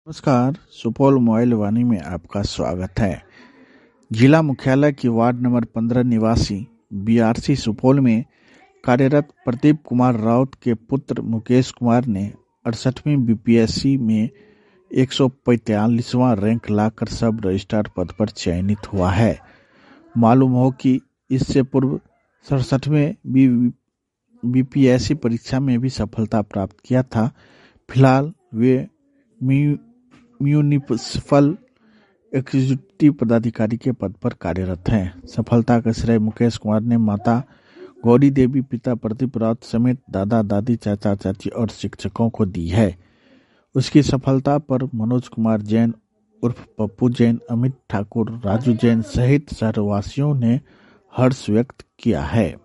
नमस्कार, सुपौल मोबाइल वाणी में आपका स्वागत है। जिला मुख्यालय की वार्ड नंबर 15 निवासी बीआरसी सुपौल में कार्यरत प्रदीप कुमार राउत के पुत्र मुकेश कुमार ने 68वीं बीपीएससी में 145वां रैंक लाकर सब रजिस्ट्रार पद पर चयनित हुआ है। मालूम हो कि इससे पूर्व 67वें बीपीएससी परीक्षा में भी सफलता प्राप्त किया था। फिलहाल वे म्यूनिसिपल एग्जीक्यूटिव पदाधिकारी के पद पर कार्यरत हैं। सफलता का श्रेय मुकेश कुमार ने माता गौरी देवी, पिता प्रदीप राउत समेत दादा दादी, चाचा चाची और शिक्षकों को दी है। उसकी सफलता पर मनोज कुमार जैन उर्फ पप्पू जैन, अमित ठाकुर, राजू जैन सहित शहरवासियों ने हर्ष व्यक्त किया है।